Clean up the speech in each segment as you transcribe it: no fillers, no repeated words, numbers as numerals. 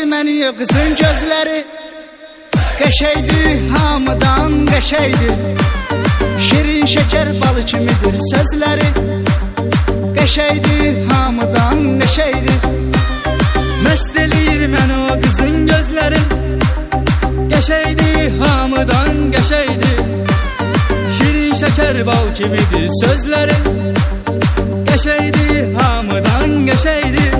məni qızın gözləri. Qəşəydir, hamıdan qəşəydir. Şirin şəkər balı kimidir sözləri. Qəşəydir, hamıdan qəşəydir. Məst eləyir məni o qızın gözləri. Qəşəydir, hamıdan qəşəydir. Şirin şəkər bal kimidir sözləri. Qəşəydir, hamıdan qəşəydir.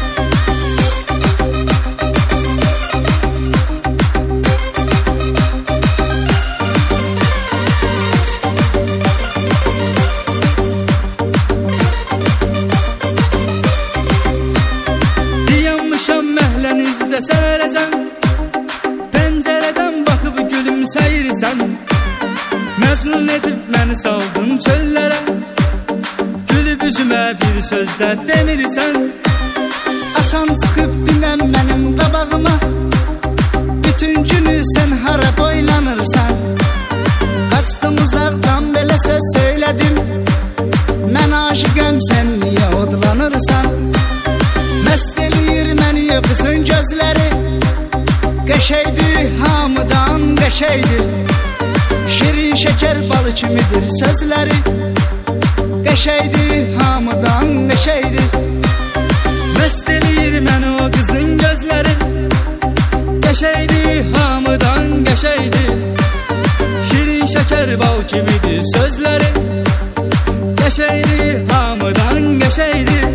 Dayanmışam məhlənizdə sərəcəm. Pəncərədən baxıb gülümsəyirsən. Məzlun edib məni saldın çöllərə. Gülüb üzümə bir sözdə demirsən. Asan çıxıb dinən mənim qabağıma. Bütün günü sən hara boylanırsan. Qaçdım uzaqdan belə söz söylədim. Mən aşıqəm, sən niyə odlanırsan? Məst eləyir məni qızın gözləri. Qəşəydir, hamıdan qəşəydir. Şirin şəkər balı kimidir sözləri. Qəşəydir, hamıdan qəşəydir. Məst eləyir məni o qızın gözləri. Qəşəydir, hamıdan qəşəydir. Şirin şəkər bal kimidir sözləri. Qəşəydir, hamıdan qəşəydir.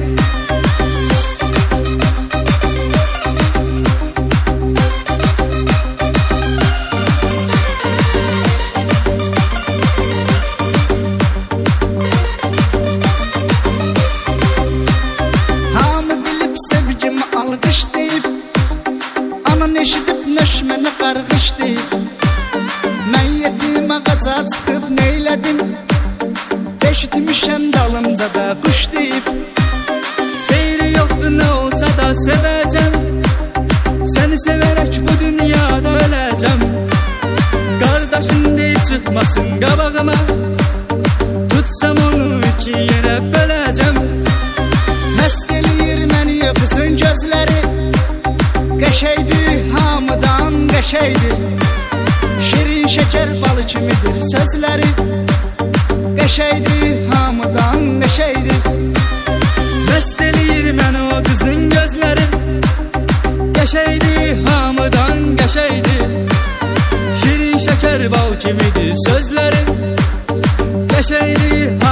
Alqış deyib, anan eşidib nəşməni qarğış deyib. Mən yetim ağaca çıxıb neylədim. Eşitmişəm dalımca da quş deyib. Xeyri yoxdur, nə olsa da sevəcəm. Səni sevərək bu dünyada öləcəm. Qardaşın deyib çıxmasın qabağıma. Tutsam onu iki yerə böləcəm. Məst eləyir məni qızın gözləri. Qəşəydir, hamıdan qəşəydir. Şirin şəkər balı kimidir sözləri. Qəşəydir, hamıdan qəşəydir. Məst eləyir məni o qızın gözləri. Qəşəydir, hamıdan qəşəydir. Şirin şəkər bal kimidir sözləri. Qəşəydir,